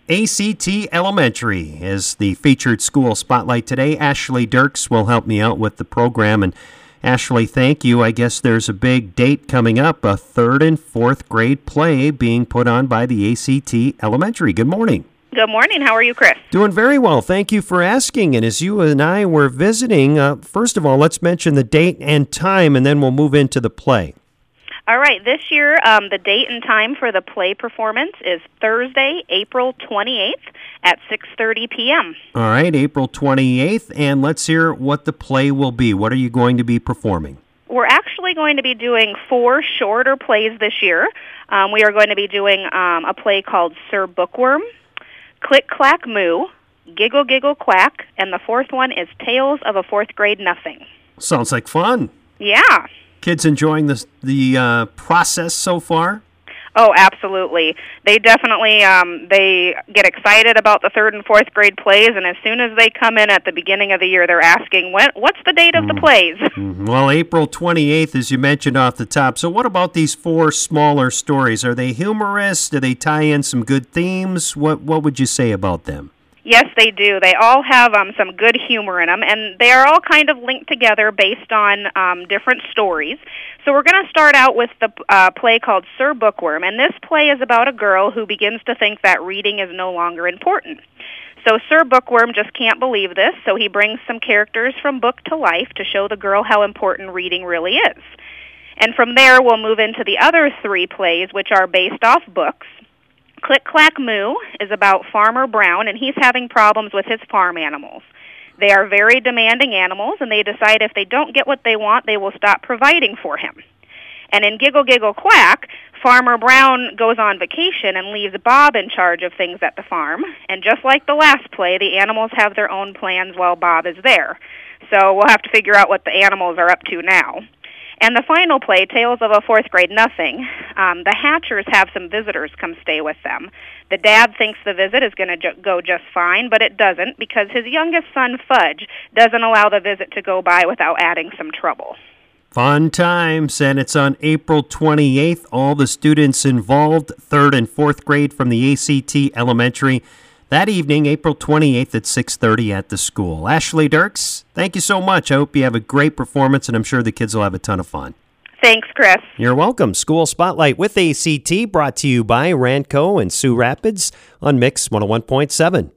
ACT Elementary is the featured school spotlight today. Ashley Dirks will help me out with the program. And Ashley, thank you. I guess there's a big date coming up, a 3rd and 4th grade play being put on by the ACT Elementary. Good morning. Good morning. How are you, Chris? Doing very well. Thank you for asking. And as you and I were visiting, first of all, let's mention the date and time, and then we'll move into the play. All right. This year, the date and time for the play performance is Thursday, April 28th at 6:30 p.m. All right, April 28th, and let's hear what the play will be. What are you going to be performing? We're actually going to be doing 4 shorter plays this year. We are going to be doing a play called Sir Bookworm, Click Clack Moo, Giggle Giggle Quack, and the 4th one is Tales of a 4th Grade Nothing. Sounds like fun. Yeah. Kids enjoying the process so far? Oh, absolutely. They definitely they get excited about the 3rd and 4th grade plays, and as soon as they come in at the beginning of the year, they're asking, what's the date of the plays? Well, April 28th, as you mentioned off the top. So what about these 4 smaller stories? Are they humorous? Do they tie in some good themes? What would you say about them? Yes, they do. They all have some good humor in them, and they are all kind of linked together based on different stories. So we're going to start out with the play called Sir Bookworm, and this play is about a girl who begins to think that reading is no longer important. So Sir Bookworm just can't believe this, so he brings some characters from book to life to show the girl how important reading really is. And from there, we'll move into the other 3 plays, which are based off books. Click Clack Moo is about Farmer Brown, and he's having problems with his farm animals. They are very demanding animals, and they decide if they don't get what they want, they will stop providing for him. And in Giggle Giggle Quack, Farmer Brown goes on vacation and leaves Bob in charge of things at the farm. And just like the last play, the animals have their own plans while Bob is there. So we'll have to figure out what the animals are up to now. And the final play, Tales of a 4th Grade Nothing, the Hatchers have some visitors come stay with them. The dad thinks the visit is going to go just fine, but it doesn't because his youngest son, Fudge, doesn't allow the visit to go by without adding some trouble. Fun times, and it's on April 28th. All the students involved, 3rd and 4th grade from the ACT Elementary, that evening, April 28th at 6:30 at the school. Ashley Dirks, thank you so much. I hope you have a great performance, and I'm sure the kids will have a ton of fun. Thanks, Chris. You're welcome. School Spotlight with ACT brought to you by Ranco and Sioux Rapids on Mix 101.7.